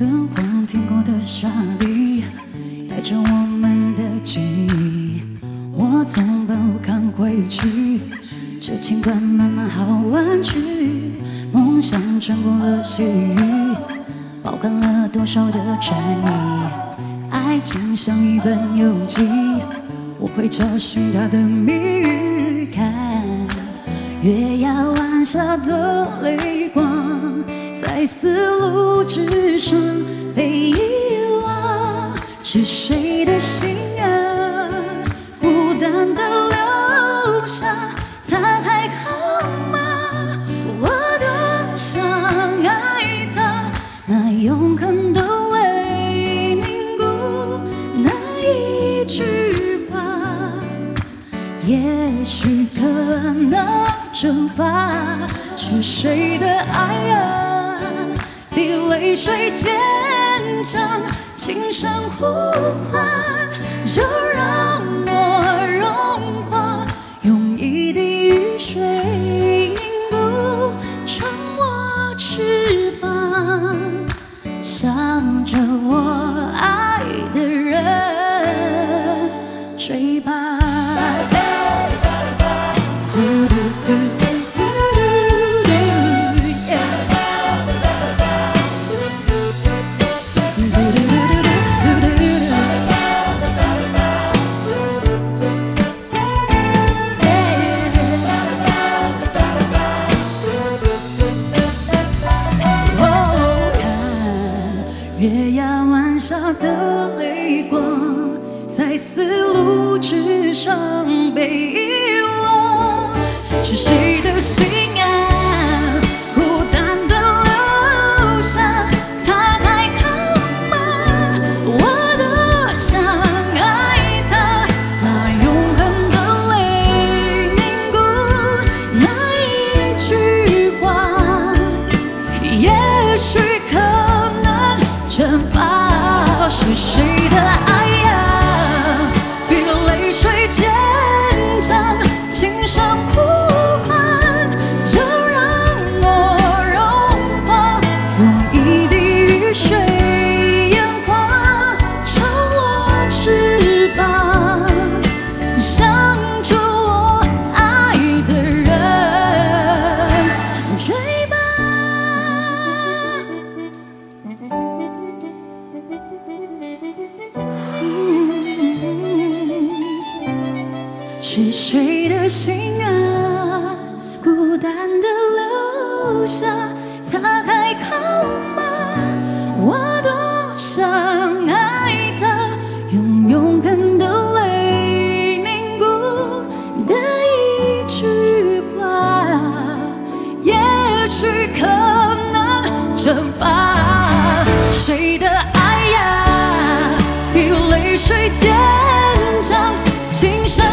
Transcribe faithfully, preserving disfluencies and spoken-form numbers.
敦煌天空的沙砾，带着我们的记忆。我从半路看回去，这情关慢慢好弯曲。梦想穿过了细雨，包含了多少的禅意。爱情像一本游记，我会找寻它的谜语。看月牙湾下的泪光，在丝路之上被遗忘，是谁的心啊？孤单的留下，他还好吗？我多想爱他，那永恒的泪凝固，那一句话，也许可能蒸发，是谁的爱啊？比泪水坚强，轻声呼唤，就让我融化，用一滴雨水凝固成我翅膀，向着我爱的人追吧。月牙湾下的泪光，在丝路之上被遗忘，是谁的心啊？孤单的留下，他还好吗？我多想爱他，那永恒的泪凝固，那一句话，也许可蒸发，是谁的爱呀？比泪水坚强，轻声呼唤，就让我融化，用一滴雨水淹没成我翅膀，向着我爱的人追吧。是谁的心啊？孤单的留下，他还好吗？我多想爱他，用永恒的泪凝固的一句话，也许可能蒸发。谁的爱呀？比泪水坚强，轻声